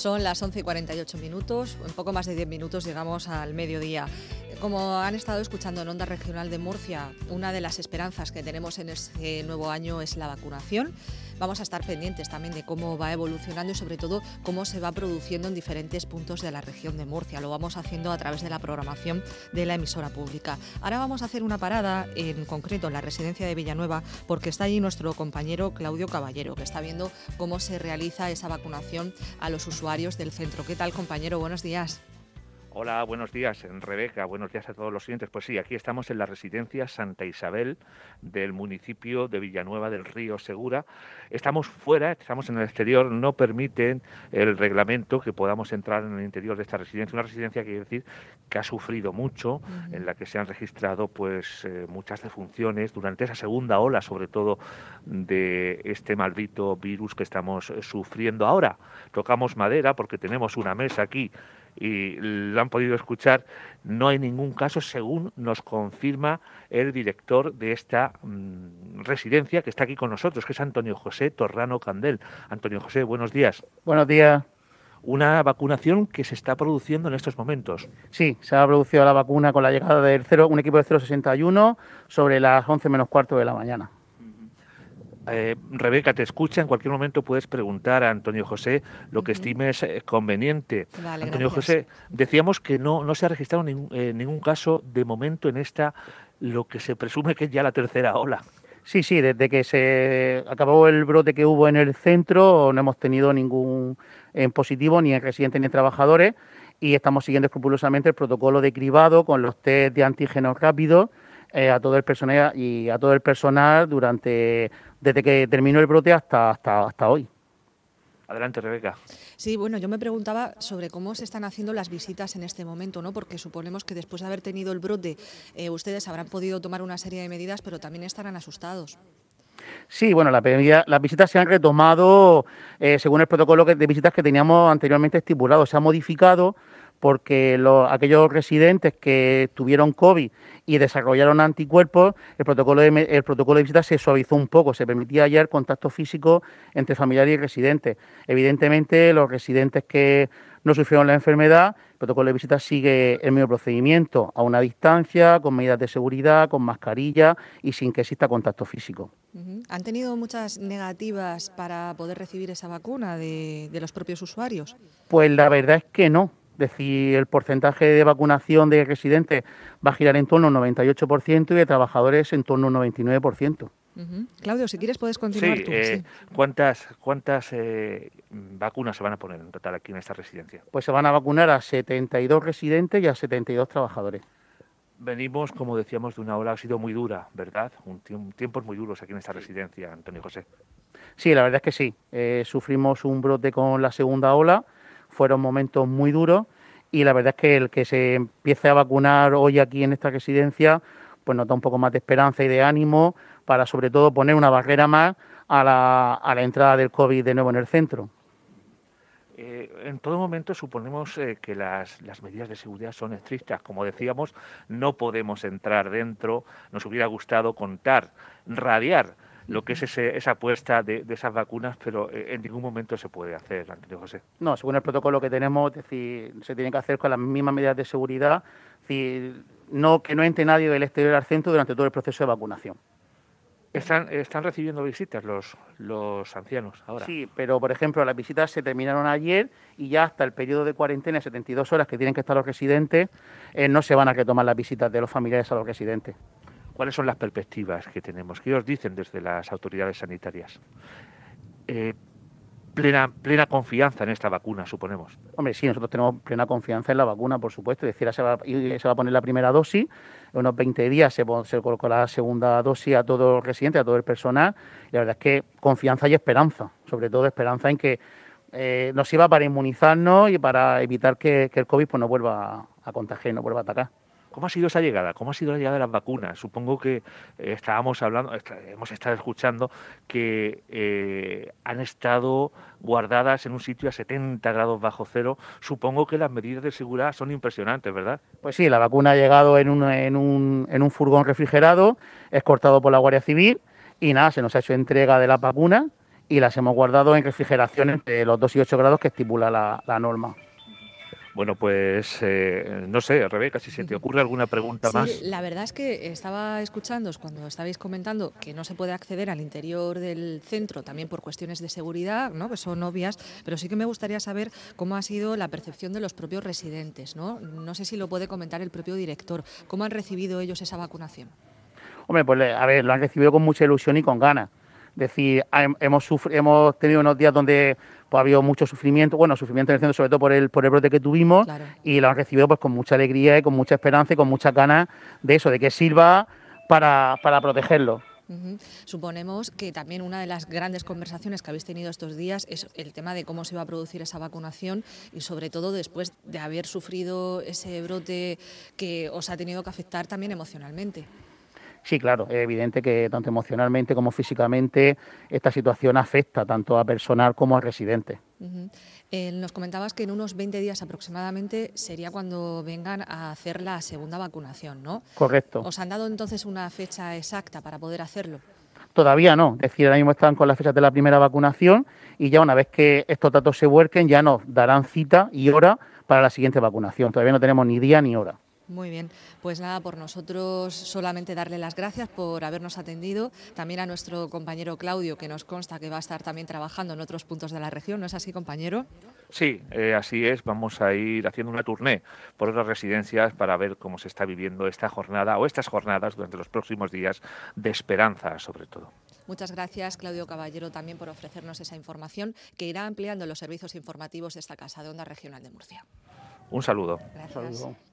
Son las 11:48, en poco más de 10 minutos llegamos al mediodía. Como han estado escuchando en Onda Regional de Murcia, una de las esperanzas que tenemos en este nuevo año es la vacunación. Vamos a estar pendientes también de cómo va evolucionando y sobre todo cómo se va produciendo en diferentes puntos de la región de Murcia. Lo vamos haciendo a través de la programación de la emisora pública. Ahora vamos a hacer una parada, en concreto en la residencia de Villanueva, porque está allí nuestro compañero Claudio Caballero, que está viendo cómo se realiza esa vacunación a los usuarios del centro. ¿Qué tal, compañero? Buenos días. Hola, buenos días, Rebeca. Buenos días a todos los oyentes. Pues sí, aquí estamos en la residencia Santa Isabel del municipio de Villanueva del Río Segura. Estamos fuera, estamos en el exterior, no permiten el reglamento que podamos entrar en el interior de esta residencia. Una residencia, quiere decir, que ha sufrido mucho, en la que se han registrado pues muchas defunciones durante esa segunda ola, sobre todo de este maldito virus que estamos sufriendo ahora. Tocamos madera porque tenemos una mesa aquí y lo han podido escuchar, no hay ningún caso, según nos confirma el director de esta residencia que está aquí con nosotros, que es Antonio José Torrano Candel. Antonio José, buenos días. Buenos días. Una vacunación que se está produciendo en estos momentos. Sí, se ha producido la vacuna con la llegada del un equipo de 061 sobre las 11 menos cuarto de la mañana. Rebeca, te escucha, en cualquier momento puedes preguntar a Antonio José lo que estimes conveniente. Vale, Antonio gracias. José, decíamos que no se ha registrado ningún caso de momento en esta, lo que se presume que es ya la tercera ola. Sí, desde que se acabó el brote que hubo en el centro no hemos tenido ningún positivo ni en residentes ni en trabajadores y estamos siguiendo escrupulosamente el protocolo de cribado con los test de antígenos rápidos a todo el personal desde que terminó el brote hasta hoy. Adelante, Rebeca. Sí, bueno, yo me preguntaba sobre cómo se están haciendo las visitas en este momento, ¿no? Porque suponemos que después de haber tenido el brote, ustedes habrán podido tomar una serie de medidas, pero también estarán asustados. Sí, bueno, las visitas se han retomado según el protocolo de visitas que teníamos anteriormente estipulado. Se ha modificado porque aquellos residentes que tuvieron COVID y desarrollaron anticuerpos, el protocolo de visita se suavizó un poco, se permitía ya el contacto físico entre familiares y residentes. Evidentemente, los residentes que no sufrieron la enfermedad, el protocolo de visita sigue el mismo procedimiento, a una distancia, con medidas de seguridad, con mascarilla y sin que exista contacto físico. ¿Han tenido muchas negativas para poder recibir esa vacuna de los propios usuarios? Pues la verdad es que no. Es decir, el porcentaje de vacunación de residentes va a girar en torno al 98% y de trabajadores en torno al 99%. Claudio, si quieres puedes continuar tú. Sí. ¿Cuántas vacunas se van a poner en total aquí en esta residencia? Pues se van a vacunar a 72 residentes y a 72 trabajadores. Venimos, como decíamos, de una ola, ha sido muy dura, ¿verdad? Tiempos muy duros aquí en esta residencia, Antonio José. Sí, la verdad es que sí. Sufrimos un brote con la segunda ola, fueron momentos muy duros y la verdad es que el que se empiece a vacunar hoy aquí en esta residencia pues nos da un poco más de esperanza y de ánimo para sobre todo poner una barrera más a la entrada del COVID de nuevo en el centro. En todo momento suponemos que las medidas de seguridad son estrictas. Como decíamos, no podemos entrar dentro. Nos hubiera gustado radiar lo que es esa apuesta de esas vacunas, pero en ningún momento se puede hacer, Antonio José. No, según el protocolo que tenemos, es decir, se tiene que hacer con las mismas medidas de seguridad, es decir, que no entre nadie del exterior al centro durante todo el proceso de vacunación. ¿Están recibiendo visitas los ancianos ahora? Sí, pero por ejemplo las visitas se terminaron ayer y ya hasta el periodo de cuarentena de 72 horas que tienen que estar los residentes, no se van a retomar las visitas de los familiares a los residentes. ¿Cuáles son las perspectivas que tenemos? ¿Qué os dicen desde las autoridades sanitarias? Plena confianza en esta vacuna, suponemos. Hombre, sí, nosotros tenemos plena confianza en la vacuna, por supuesto. Es decir, se va a poner la primera dosis, en unos 20 días se colocará la segunda dosis a todos los residentes, a todo el personal. Y la verdad es que confianza y esperanza, sobre todo esperanza en que nos sirva para inmunizarnos y para evitar que el COVID pues, no vuelva a contagiar, no vuelva a atacar. ¿Cómo ha sido esa llegada? ¿Cómo ha sido la llegada de las vacunas? Supongo que hemos estado escuchando que han estado guardadas en un sitio a 70 grados bajo cero. Supongo que las medidas de seguridad son impresionantes, ¿verdad? Pues sí, la vacuna ha llegado en un furgón refrigerado, escoltado por la Guardia Civil y nada, se nos ha hecho entrega de las vacunas y las hemos guardado en refrigeración entre los 2 y 8 grados que estipula la norma. Bueno, pues no sé, Rebeca, si se te ocurre alguna pregunta Sí, más. la verdad es que estaba escuchándoos cuando estabais comentando que no se puede acceder al interior del centro también por cuestiones de seguridad, ¿no?, que son obvias, pero sí que me gustaría saber cómo ha sido la percepción de los propios residentes, ¿no? No sé si lo puede comentar el propio director. ¿Cómo han recibido ellos esa vacunación? Hombre, pues a ver, lo han recibido con mucha ilusión y con ganas. Es decir, hemos tenido unos días donde pues, ha habido mucho sufrimiento, sufrimiento en el centro, sobre todo por el brote que tuvimos, Claro. y lo han recibido pues con mucha alegría y con mucha esperanza y con muchas ganas de eso, de que sirva para protegerlo. Suponemos que también una de las grandes conversaciones que habéis tenido estos días es el tema de cómo se va a producir esa vacunación y sobre todo después de haber sufrido ese brote que os ha tenido que afectar también emocionalmente. Sí, claro, es evidente que tanto emocionalmente como físicamente esta situación afecta tanto a personal como a residentes. Nos comentabas que en unos 20 días aproximadamente sería cuando vengan a hacer la segunda vacunación, ¿no? Correcto. ¿Os han dado entonces una fecha exacta para poder hacerlo? Todavía no, es decir, ahora mismo están con las fechas de la primera vacunación y ya una vez que estos datos se vuelquen ya nos darán cita y hora para la siguiente vacunación. Todavía no tenemos ni día ni hora. Muy bien, pues nada, por nosotros solamente darle las gracias por habernos atendido, también a nuestro compañero Claudio, que nos consta que va a estar también trabajando en otros puntos de la región, ¿no es así, compañero? Sí, así es. Vamos a ir haciendo una tournée por otras residencias para ver cómo se está viviendo esta jornada o estas jornadas durante los próximos días de esperanza, sobre todo. Muchas gracias, Claudio Caballero, también por ofrecernos esa información que irá ampliando los servicios informativos de esta Casa de Onda Regional de Murcia. Un saludo. Gracias. Saludos.